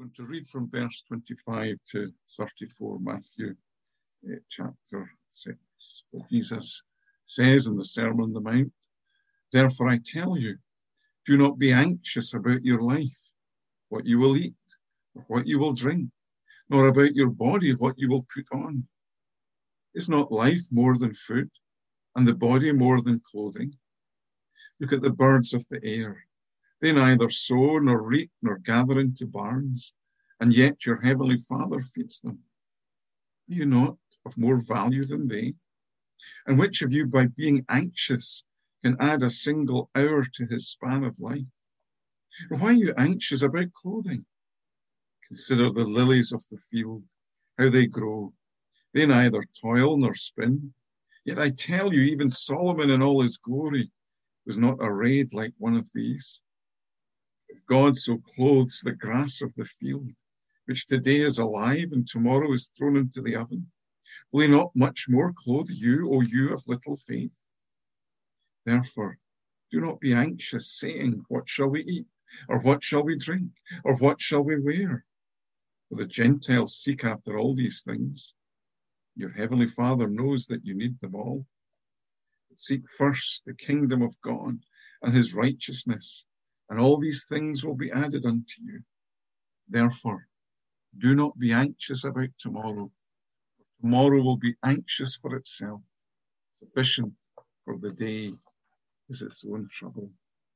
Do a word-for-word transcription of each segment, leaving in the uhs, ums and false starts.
I'm going to read from verse twenty-five to thirty-four, Matthew uh, chapter six. What Jesus says in the Sermon on the Mount, "Therefore I tell you, do not be anxious about your life, what you will eat, or what you will drink, nor about your body, what you will put on. Is not life more than food, and the body more than clothing? Look at the birds of the air. They neither sow nor reap nor gather into barns, and yet your heavenly Father feeds them. Are you not of more value than they? And which of you, by being anxious, can add a single hour to his span of life? And why are you anxious about clothing? Consider the lilies of the field, how they grow. They neither toil nor spin. Yet I tell you, even Solomon in all his glory was not arrayed like one of these. If God so clothes the grass of the field, which today is alive and tomorrow is thrown into the oven, will he not much more clothe you, O you of little faith? Therefore, do not be anxious, saying, what shall we eat? Or what shall we drink? Or what shall we wear? For the Gentiles seek after all these things. Your heavenly Father knows that you need them all. But seek first the kingdom of God and his righteousness, and all these things will be added unto you. Therefore, do not be anxious about tomorrow. For tomorrow will be anxious for itself. Sufficient for the day is its own trouble.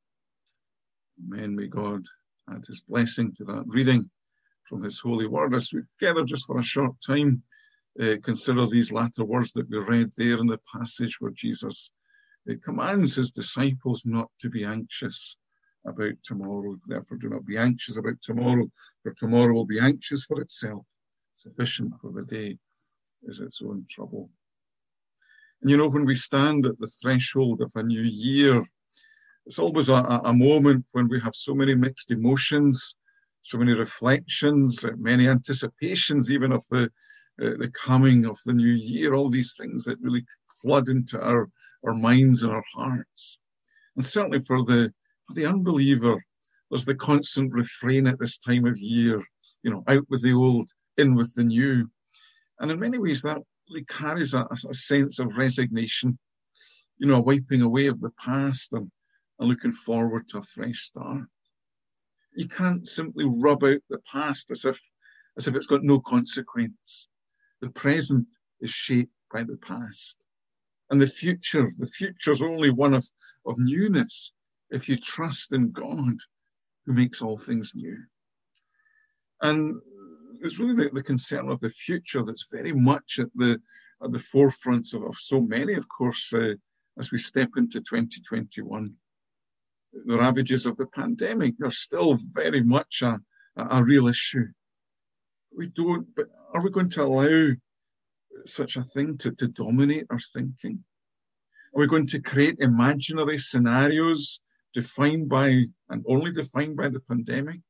Amen. May God add his blessing to that reading from his holy word. As we gather just for a short time, uh, consider these latter words that we read there in the passage where Jesus uh, commands his disciples not to be anxious about tomorrow. Therefore, do not be anxious about tomorrow, for tomorrow will be anxious for itself. Sufficient for the day is its own trouble. And you know, when we stand at the threshold of a new year, it's always a, a moment when we have so many mixed emotions, so many reflections, many anticipations even of the, uh, the coming of the new year, all these things that really flood into our, our minds and our hearts. And certainly for the For the unbeliever, there's the constant refrain at this time of year, you know, out with the old, in with the new. And in many ways, that really carries a, a sense of resignation, you know, a wiping away of the past and, and looking forward to a fresh start. You can't simply rub out the past as if, as if it's got no consequence. The present is shaped by the past. And the future, the future is only one of, of newness, if you trust in God, who makes all things new. And it's really the, the concern of the future that's very much at the at the forefront of, of so many, of course, uh, as we step into twenty twenty-one. The ravages of the pandemic are still very much a, a real issue. We don't, but are we going to allow such a thing to, to dominate our thinking? Are we going to create imaginary scenarios defined by, and only defined by the pandemic?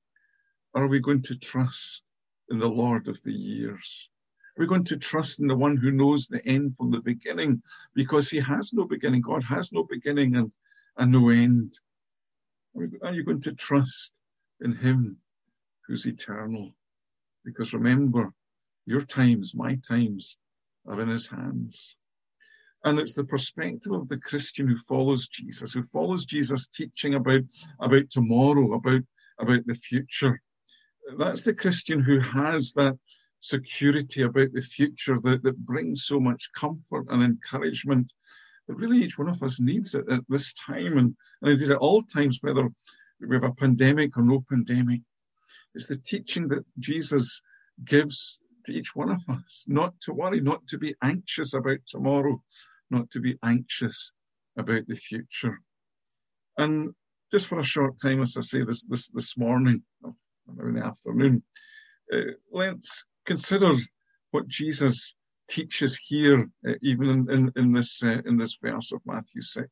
Or are we going to trust in the Lord of the years? Are we going to trust in the one who knows the end from the beginning? Because he has no beginning. God has no beginning and, and no end. Are, we, are you going to trust in him who's eternal? Because remember, your times, my times, are in his hands. And it's the perspective of the Christian who follows Jesus, who follows Jesus' teaching about, about tomorrow, about, about the future. That's the Christian who has that security about the future that, that brings so much comfort and encouragement that really each one of us needs at, at this time, and, and indeed at all times, whether we have a pandemic or no pandemic. It's the teaching that Jesus gives to each one of us, not to worry, not to be anxious about tomorrow, not to be anxious about the future. And just for a short time, as I say, this this, this morning, or in the afternoon, uh, let's consider what Jesus teaches here, uh, even in, in, in, this, uh, in this verse of Matthew six.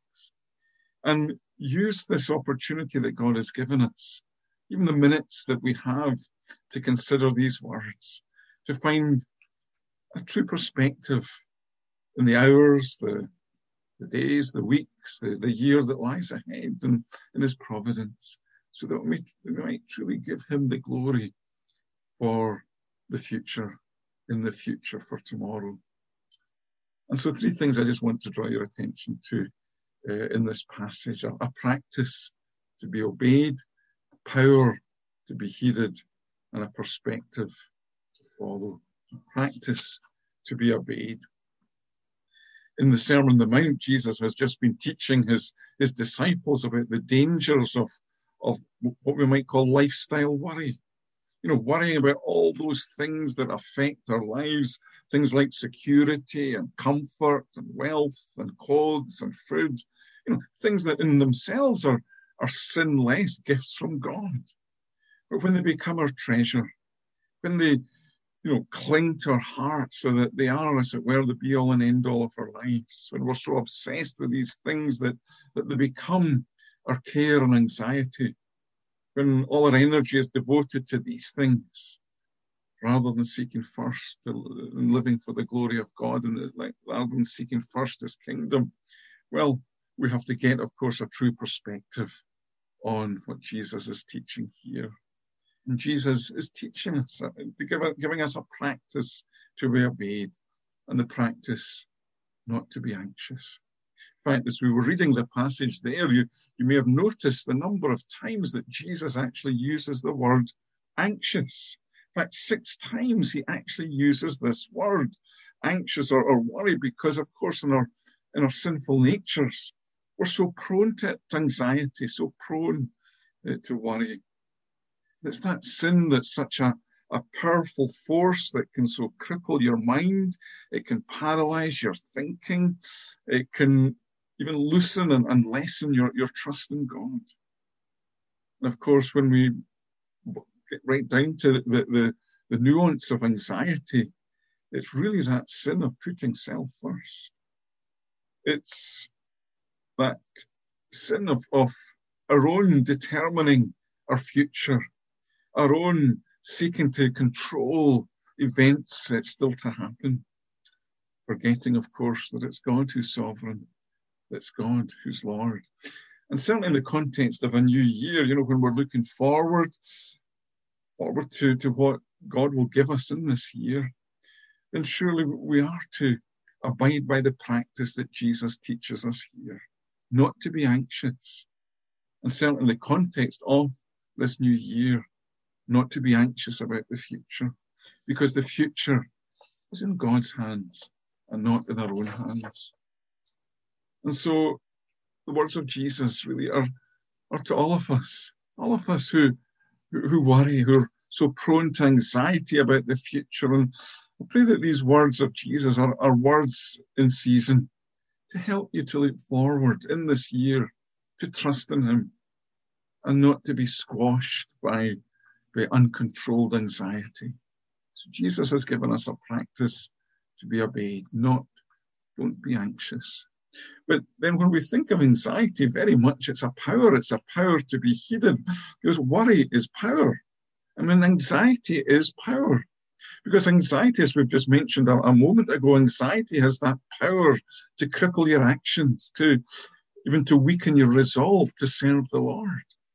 And use this opportunity that God has given us, even the minutes that we have to consider these words, to find a true perspective in the hours, the, the days, the weeks, the, the year that lies ahead, and in his providence, so that we, we might truly give him the glory for the future, in the future for tomorrow. And so three things I just want to draw your attention to uh, in this passage. A, a practice to be obeyed, a power to be heeded, and a perspective to follow. A practice to be obeyed. In the Sermon on the Mount, Jesus has just been teaching his, his disciples about the dangers of, of what we might call lifestyle worry. You know, worrying about all those things that affect our lives, things like security and comfort and wealth and clothes and food, you know, things that in themselves are, are sinless gifts from God. But when they become our treasure, when they, you know, cling to our hearts so that they are, as it were, the be-all and end-all of our lives, when we're so obsessed with these things that, that they become our care and anxiety, when all our energy is devoted to these things, rather than seeking first to, and living for the glory of God, and like, rather than seeking first his kingdom, well, we have to get, of course, a true perspective on what Jesus is teaching here. And Jesus is teaching us, uh, to give, giving us a practice to be obeyed, and the practice not to be anxious. In fact, as we were reading the passage there, you, you may have noticed the number of times that Jesus actually uses the word anxious. In fact, six times he actually uses this word, anxious or, or worry, because, of course, in our, in our sinful natures, we're so prone to anxiety, so prone uh, to worry. It's that sin that's such a, a powerful force that can so cripple your mind. It can paralyze your thinking. It can even loosen and, and lessen your, your trust in God. And of course, when we get right down to the, the, the nuance of anxiety, it's really that sin of putting self first. It's that sin of, of our own determining our future, our own seeking to control events that's still to happen, forgetting, of course, that it's God who's sovereign, it's God who's Lord. And certainly in the context of a new year, you know, when we're looking forward, forward to, to what God will give us in this year, then surely we are to abide by the practice that Jesus teaches us here, not to be anxious. And certainly in the context of this new year, not to be anxious about the future, because the future is in God's hands and not in our own hands. And so the words of Jesus really are, are to all of us, all of us who, who, who worry, who are so prone to anxiety about the future. And I pray that these words of Jesus are, are words in season to help you to look forward in this year, to trust in him, and not to be squashed by by uncontrolled anxiety. So Jesus has given us a practice to be obeyed, not don't be anxious. But then when we think of anxiety, very much it's a power, it's a power to be heeded, because worry is power. I mean, anxiety is power, because anxiety, as we've just mentioned a, a moment ago, anxiety has that power to cripple your actions, to even to weaken your resolve to serve the Lord.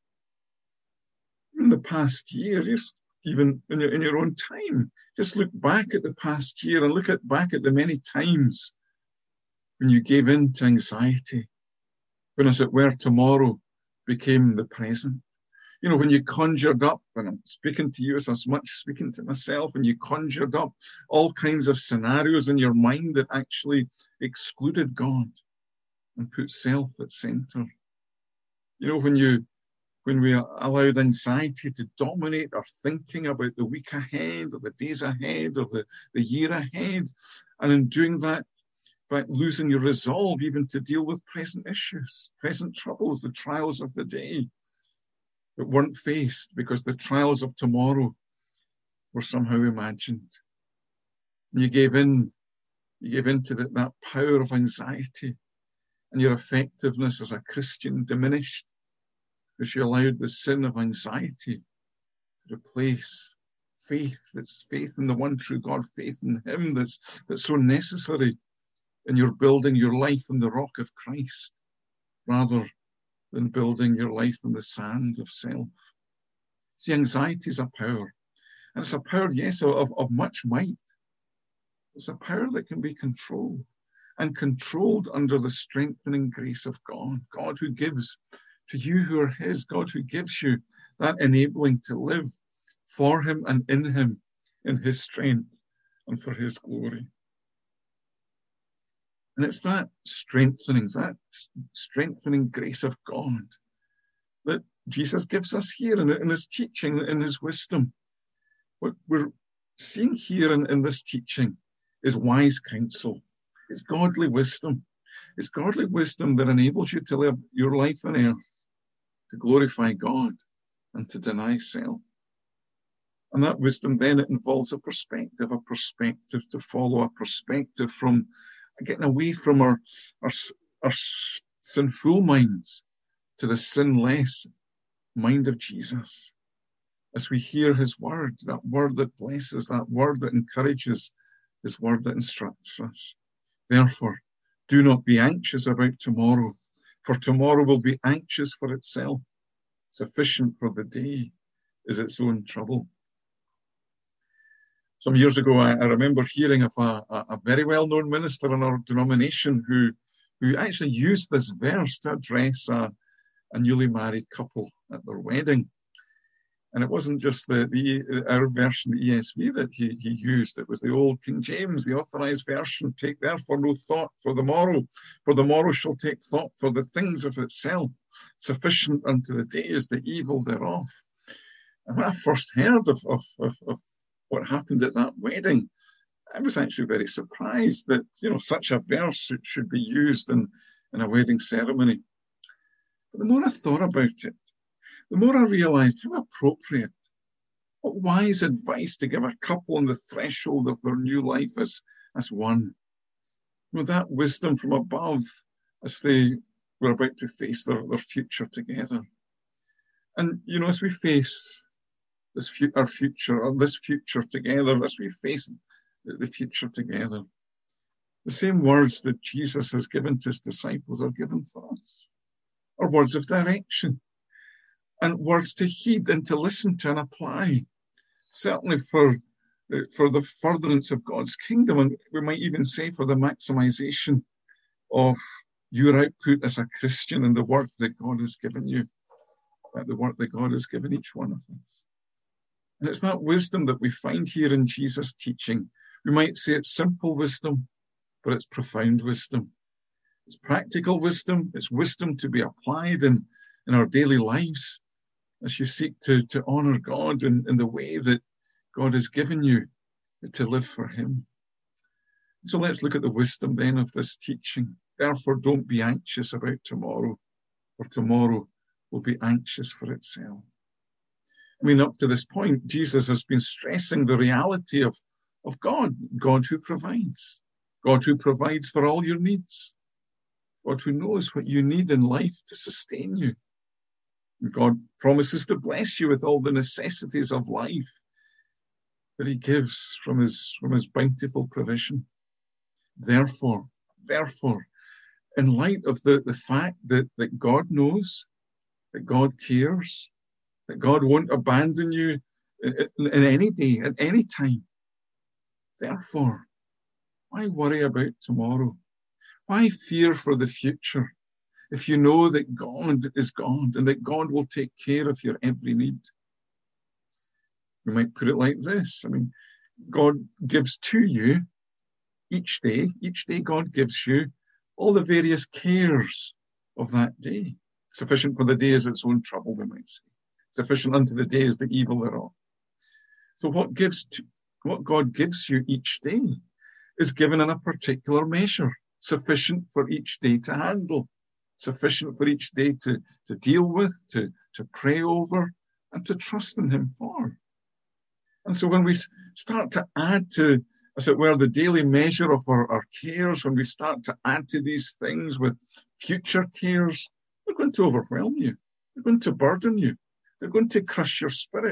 In the past year, just even in your, in your own time, just look back at the past year and look at back at the many times when you gave in to anxiety, when, as it were, tomorrow became the present. You know, when you conjured up, and I'm speaking to you as much speaking to myself, when you conjured up all kinds of scenarios in your mind that actually excluded God and put self at center. You know, when you when we allowed anxiety to dominate our thinking about the week ahead or the days ahead or the, the year ahead, and in doing that, by losing your resolve even to deal with present issues, present troubles, the trials of the day that weren't faced because the trials of tomorrow were somehow imagined. And you gave in, you gave in to the, that power of anxiety, and your effectiveness as a Christian diminished, because you allowed the sin of anxiety to replace faith. That's faith in the one true God, faith in him that's, that's so necessary in your building your life on the rock of Christ, rather than building your life on the sand of self. See, anxiety is a power. And it's a power, yes, of, of much might. It's a power that can be controlled, and controlled under the strengthening grace of God. God who gives to you who are his, God who gives you that enabling to live for him and in him, in his strength and for his glory. And it's that strengthening, that strengthening grace of God that Jesus gives us here in, in his teaching, in his wisdom. What we're seeing here in, in this teaching is wise counsel. It's godly wisdom. It's godly wisdom that enables you to live your life on earth, to glorify God and to deny self. And that wisdom then, it involves a perspective, a perspective to follow, a perspective from getting away from our, our, our sinful minds to the sinless mind of Jesus. As we hear his word, that word that blesses, that word that encourages, his word that instructs us. Therefore, do not be anxious about tomorrow, for tomorrow will be anxious for itself. Sufficient for the day is its own trouble. Some years ago, I, I remember hearing of a, a, a very well-known minister in our denomination who, who actually used this verse to address a, a newly married couple at their wedding. And it wasn't just the, the our version, the E S V, that he, he used. It was the old King James, the authorized version. Take therefore no thought for the morrow, for the morrow shall take thought for the things of itself. Sufficient unto the day is the evil thereof. And when I first heard of, of, of, of what happened at that wedding, I was actually very surprised that, you know, such a verse should, should be used in, in a wedding ceremony. But the more I thought about it, the more I realized how appropriate, what wise advice to give a couple on the threshold of their new life as, as one. With that wisdom from above as they were about to face their, their future together. And, you know, as we face this fu- our future, or this future together, as we face the future together, the same words that Jesus has given to his disciples are given for us. Are words of direction. And words to heed and to listen to and apply, certainly for, for the furtherance of God's kingdom, and we might even say for the maximization of your output as a Christian and the work that God has given you, the work that God has given each one of us. And it's that wisdom that we find here in Jesus' teaching. We might say it's simple wisdom, but it's profound wisdom. It's practical wisdom. It's wisdom to be applied in, in our daily lives, as you seek to, to honor God in, in the way that God has given you to live for him. So let's look at the wisdom then of this teaching. Therefore, don't be anxious about tomorrow, for tomorrow will be anxious for itself. I mean, up to this point, Jesus has been stressing the reality of, of God, God who provides, God who provides for all your needs, God who knows what you need in life to sustain you. God promises to bless you with all the necessities of life that he gives from his, from his bountiful provision. Therefore, therefore, in light of the, the fact that, that God knows, that God cares, that God won't abandon you in, in, in any day, at any time, therefore, why worry about tomorrow? Why fear for the future? If you know that God is God and that God will take care of your every need. We might put it like this. I mean, God gives to you each day, each day God gives you all the various cares of that day. Sufficient for the day is its own trouble, we might say. Sufficient unto the day is the evil thereof. So what gives to, what God gives you each day is given in a particular measure, sufficient for each day to handle. Sufficient for each day to, to deal with, to, to pray over, and to trust in him for. And so when we start to add to, as it were, the daily measure of our, our cares, when we start to add to these things with future cares, they're going to overwhelm you. They're going to burden you. They're going to crush your spirit.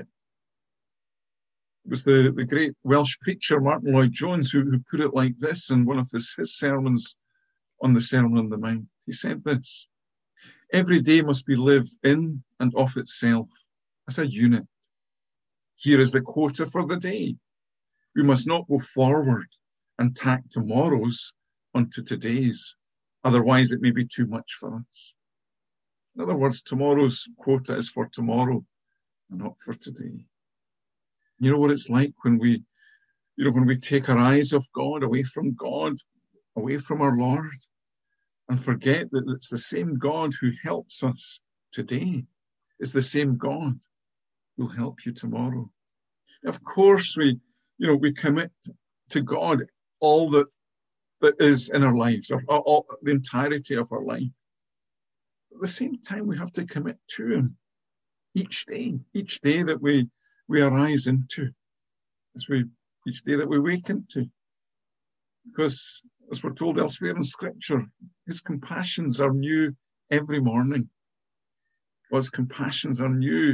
It was the, the great Welsh preacher, Martin Lloyd-Jones, who, who put it like this in one of his, his sermons on the Sermon on the Mount. He said this: every day must be lived in and of itself as a unit. Here is the quota for the day. We must not go forward and tack tomorrow's onto today's. Otherwise, it may be too much for us. In other words, tomorrow's quota is for tomorrow and not for today. You know what it's like when we, you know, when we take our eyes off God, away from God, away from our Lord, and forget that it's the same God who helps us today. It's the same God who will help you tomorrow. Of course, we, you know, we commit to God all that that is in our lives, or, or, or the entirety of our life. At the same time, we have to commit to Him each day, each day that we we arise into, as we each day that we wake into, because as we're told elsewhere in Scripture, His compassions are new every morning. God's compassions are new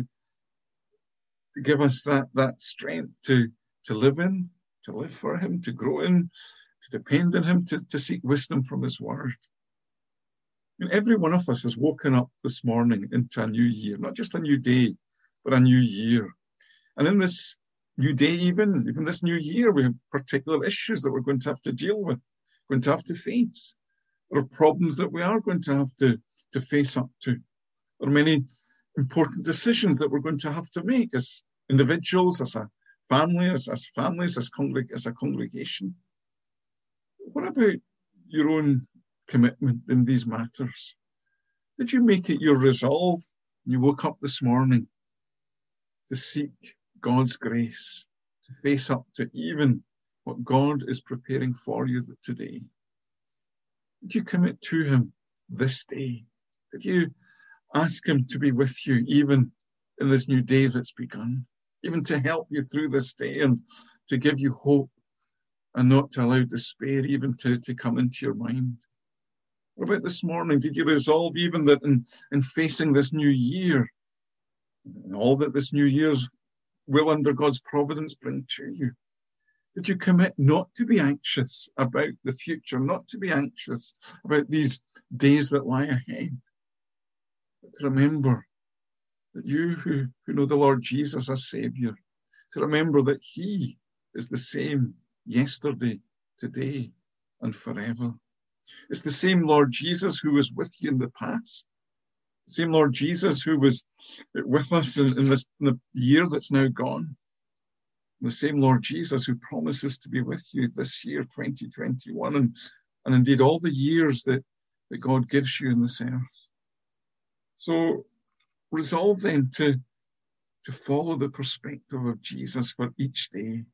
to give us that that strength to to live in, to live for Him, to grow in, to depend on Him, to, to seek wisdom from His Word. And every one of us has woken up this morning into a new year, not just a new day, but a new year. And in this new day, even, even this new year, we have particular issues that we're going to have to deal with, going to have to face. There are problems that we are going to have to, to face up to. There are many important decisions that we're going to have to make as individuals, as a family, as, as families, as, congreg- as a congregation. What about your own commitment in these matters? Did you make it your resolve when you woke up this morning to seek God's grace, to face up to even what God is preparing for you today? Did you commit to Him this day? Did you ask Him to be with you even in this new day that's begun, even to help you through this day and to give you hope and not to allow despair even to, to come into your mind? What about this morning? Did you resolve even that in, in facing this new year, and all that this new year will under God's providence bring to you, did you commit not to be anxious about the future, not to be anxious about these days that lie ahead, but to remember that you who, who know the Lord Jesus as Saviour, to remember that He is the same yesterday, today, and forever. It's the same Lord Jesus who was with you in the past, the same Lord Jesus who was with us in, in this in the year that's now gone, the same Lord Jesus who promises to be with you this year, twenty twenty-one, and, and indeed all the years that, that God gives you in this earth. So resolve then to, to follow the perspective of Jesus for each day.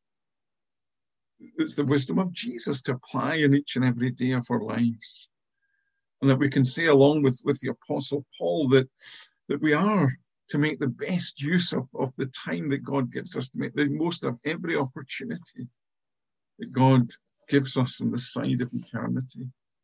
It's the wisdom of Jesus to apply in each and every day of our lives. And that we can say along with, with the Apostle Paul that, that we are to make the best use of, of the time that God gives us, to make the most of every opportunity that God gives us on the side of eternity.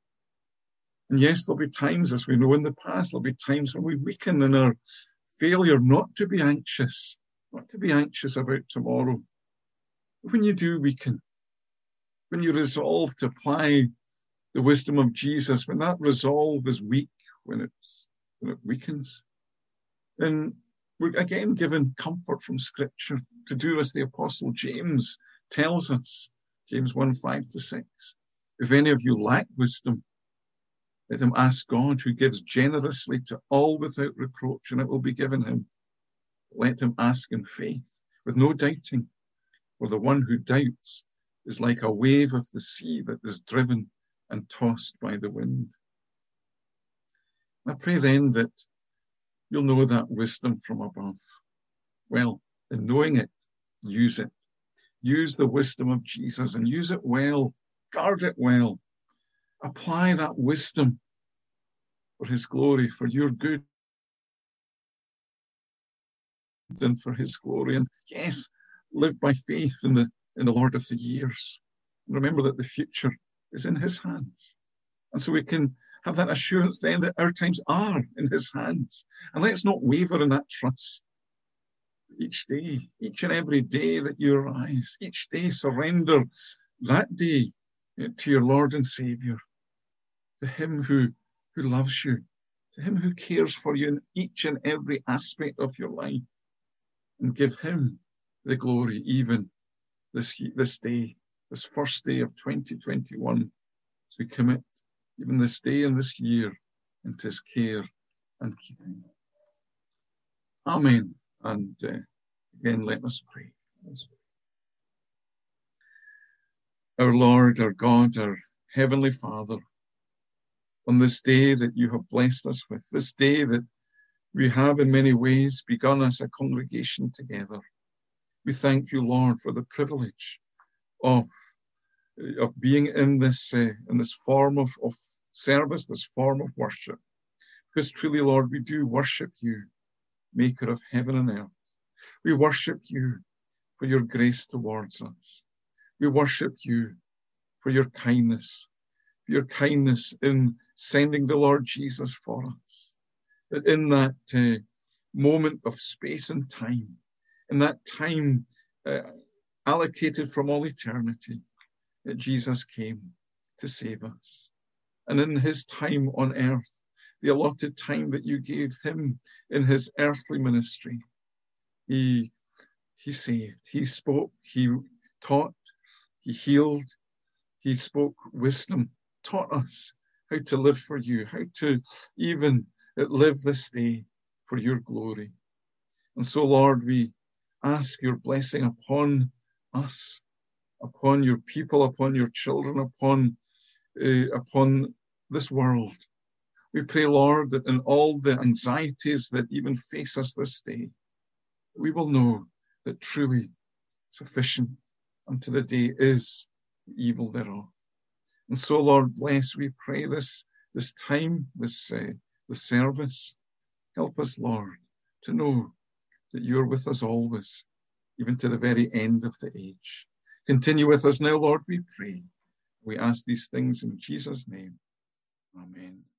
And yes, there'll be times, as we know in the past, there'll be times when we weaken in our failure not to be anxious, not to be anxious about tomorrow. But when you do weaken, when you resolve to apply the wisdom of Jesus, when that resolve is weak, when it's when it weakens, then we're again given comfort from Scripture to do as the Apostle James tells us, James one, five to six. If any of you lack wisdom, let him ask God, who gives generously to all without reproach, and it will be given him. Let him ask in faith, with no doubting, for the one who doubts is like a wave of the sea that is driven and tossed by the wind. I pray then that you'll know that wisdom from above. Well, in knowing it, use it. Use the wisdom of Jesus and use it well. Guard it well. Apply that wisdom for His glory, for your good, and for His glory. And yes, live by faith in the in the Lord of the years. And remember that the future is in His hands. And so we can have that assurance then that our times are in His hands. And let's not waver in that trust. Each day, each and every day that you arise, each day surrender that day to your Lord and Saviour, to Him who, who loves you, to Him who cares for you in each and every aspect of your life, and give Him the glory even this, this day, this first day of twenty twenty-one, as we commit even this day and this year into his care and keeping. Amen. And uh, again, let us pray. Let's pray. Our Lord, our God, our Heavenly Father, on this day that you have blessed us with, this day that we have in many ways begun as a congregation together, we thank you, Lord, for the privilege of, of being in this, uh, in this form of, of service, this form of worship. Because truly, Lord, we do worship you, maker of heaven and earth. We worship you for your grace towards us. We worship you for your kindness, for your kindness in sending the Lord Jesus for us. That in that uh, moment of space and time, in that time uh, allocated from all eternity, that Jesus came to save us. And in his time on earth, the allotted time that you gave him in his earthly ministry, he, he saved, he spoke, he taught, he healed, he spoke wisdom, taught us how to live for you, how to even live this day for your glory. And so, Lord, we ask your blessing upon us, upon your people, upon your children, upon, uh, upon this world. We pray, Lord, that in all the anxieties that even face us this day, we will know that truly sufficient unto the day is the evil thereof. And so, Lord, bless, we pray this, this time, this, uh, this service. Help us, Lord, to know that you're with us always, even to the very end of the age. Continue with us now, Lord, we pray. We ask these things in Jesus' name. Amen.